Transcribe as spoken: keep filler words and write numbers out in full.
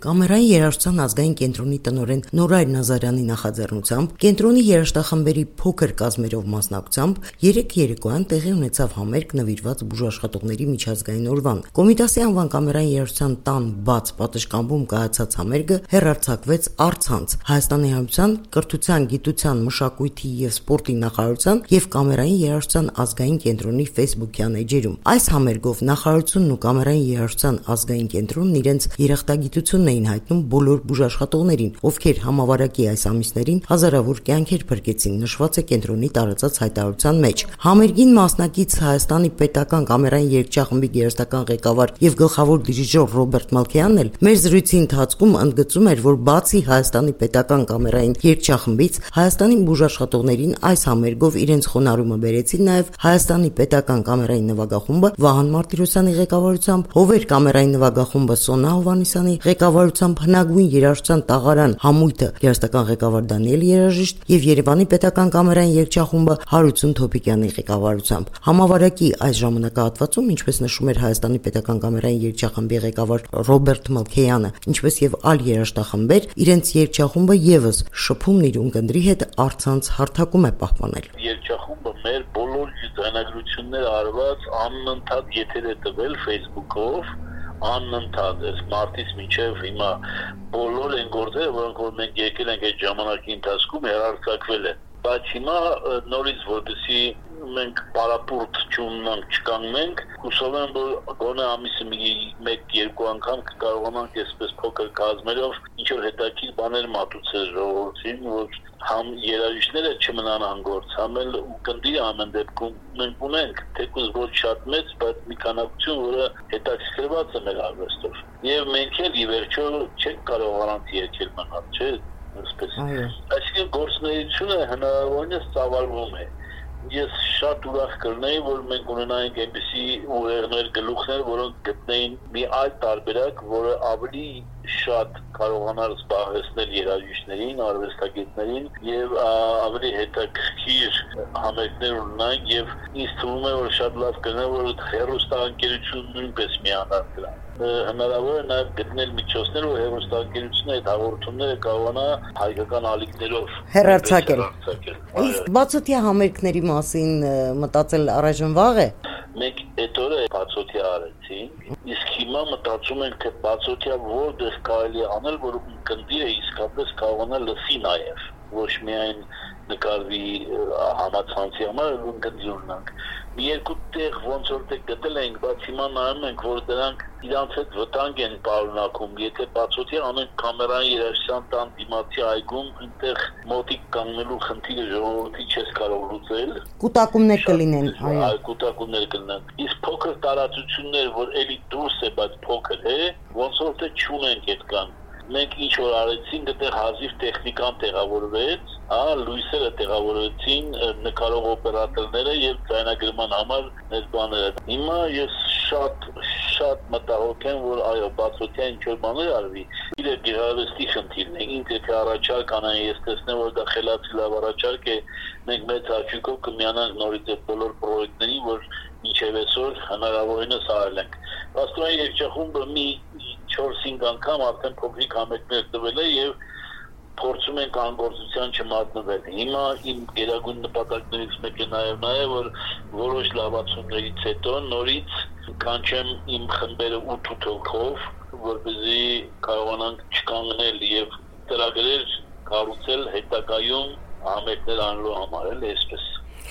Կամերային երաժշտության ազգային կենտրոնի տնօրեն Նորայր Նազարյանի նախաձեռնությամբ կենտրոնի երաժշտախմբերի փոքր կազմերով մասնակցությամբ երեկ երեկոյան տեղի ունեցավ համերգ նվիրված բուժաշխատողների միջազգային օրվան։ Կոմիտասի անվան կամերային երաժշտության տան բաց պատշգամբում կայացած համերգը հեռարձակվեց առցանց Հայաստանի Հանրապետության կրթության, գիտության, մշակույթի և սպորտի նախարարության և կամերային երաժշտության ազգային կենտրոնի ֆեյսբուքյան էջերում։ Այս համերգով նախարարությունն ու կամերային երաժշտության ազգային կենտրոնն իրենց երախտագիտությունն էին հայտնում բոլոր բուժաշխատողներին, ովքեր համավարակի այս ամիսներին հազարավոր կյանքեր փրկեցին, նշված է կենտրոնի տարածած հայտարարության մեջ։ Համերգին մասնակից Հայաստանի պետական կամերային երգչախմբի գերեզրական ղեկավար և գլխավոր դիրիժոր Ռոբերտ Մալքեյանն էլ մեր զրույցի ընթացքում ընդգծում էր, որ բացի Հայաստանի պետական կամերային երգչախմբից, Հայաստանի բուժաշխատողներին այս համերգով իրենց խոնարհումը բերեցին նաև Հայաստանի պետական կամերային նվագախումբը Վահան Մարտիրոսյանի ղեկավարությամբ, Հովեր կամերային նվագախումբը Սոնա Հովհաննիսյանի ղեկավարությամբ, Հնագույն երաժշտության տաղարան համույթը գերեզրական ղեկավար Դանիել Երաժիշտ և Երևանի պետական կամերային երգչախումբը Հարություն Թոփիկյանի ղեկավարությամբ։ Համավարակի այս ժամանակահատվածում, ինչպես նշում էր Հայաստանի պետական կամերային երգչախմբի ղեկավար Ռոբերտ Մալքեյանը, ինչպես եւ այլ երաժշտախմբեր, իրենց երգչախումբը եւս շփումն իր ունկնդրի հետ առցանց հարթակում է պահպանել։ Երգչախումբը մեր բոլոր ձայնագրությունները արված անընդհատ եթեր է տվել Facebook-ով, անընդհատ այս մարտից մինչև հիմա բոլոր այն գործերը, որոնք որ մենք եկել ենք այդ ժամանակի ընթացքում հեռարձակվել են։ Բայց հիմա նորից որպեսզի մենք պարապուրտ չունենանք, չկանգնենք, հուսով եմ, որ գոնե ամիսը մեկ-երկու անգամ կկարողանանք այսպես փոքր կազմերով ինչ-որ հետաքրքիր բաներ մատուցել ժողովրդին, որ համ երաժիշտները չմնան անգործ, համ էլ կնդի ամեն դեպքում մենք ունենք, թեկուզ ոչ շատ մեծ, բայց մի քանակություն, որը հետաքրքրված է մեր արվեստով։ Եվ մենք էլ ի վերջո չենք կարող առանց երգել մնալ, չէ՞։ Այսինքն գործունեությունը հնարավորինս ծավալվում է։ Ես շատ ուրախ կլինեի, որ մենք ունենայինք այնպիսի ուղեղներ, գլուխներ, որոնք գտնեին մի այլ տարբերակ, որը ավելի շատ կարողանար զբաղեցնել երաժիշտներին, արվեստագետներին եւ ավելի հետաքրքիր համերգներ ունենան եւ ինձ թվում է, որ շատ լավ կլինի, որ հեռուստաընկերությունը նույնպես միանար դրան։ Հնարավոր է նաև գտնել միջոցներ, որ հեռուստաընկերությունը այդ հաղորդումները կարողանա հայկական ալիքներով հեռարձակել։ Իսկ բացօթյա համերգների մասին մտածել առայժմ վաղ է։ Մենք այդ օրը բացօթյա արեցինք, իսկ հիմա մտածում ենք, թե բացօթյա որտեղ կարելի է անել, որ ունկնդիրը իսկապես կարողանա լսի նաև, ոչ միայն նկարվի համացանցի համար, ունկնդիր ունենանք։ Մի երկու տեղ ոնց որ տեղ գտել ենք, բայց հիմա նայում ենք, որ դրանք իրանց հետ վտանգ են պարունակում։ Եթե բացօթյա անենք կամերային երաժշտության տան դիմացի այգում, այնտեղ մոտիկ կանգնելու խնդիրը ժողովրդի չես կարող լուծել։ Կուտակումներ կլինեն, այո, կուտակումներ կլինեն։ Իսկ փոքր տարածություններ, որ էլի դուրս է, բայց փոքր է, ոնց որ թե չունենք այդքան։ Մենք ինչ որ արեցինք, այդտեղ հազիվ տեխնիկան տեղավորվեց, հա, լույսերը տեղավորվեցին, նկարող օպերատորները եւ ձայնագրման համար այս բաները։ Հիմա ես շատ շատ մտահոգ եմ, որ այո, բացօթյա ինչ որ բաներ արվի։ Իրը գեղարվեստի խնդիրն է։ Ինձ եթե առաջարկ անեն, ես տեսնեմ, որ դա խելացի լավ առաջարկ է, մենք մեծ աչքով կմիանանք նորից այդ բոլոր պրոյեկտներին, որ մինչև այսօր հնարավորինս արել ենք։ Աստորեն երգչախումբը մի չորս-հինգ անգամ արդեն փոքրիկ համերգներ տվել է եւ փորձում ենք անգործության չմատնվել։ Հիմա իմ գերագույն նպատակներից մեկը նաեւ նա է, որ որոշ լավացումներից հետո նորից կանչեմ իմ խմբերը ութ հոգով, որպեսզի կարողանանք չկանգնել եւ ծրագրեր կառուցել հետագայում համերգներ անելու համար, էլ այսպես։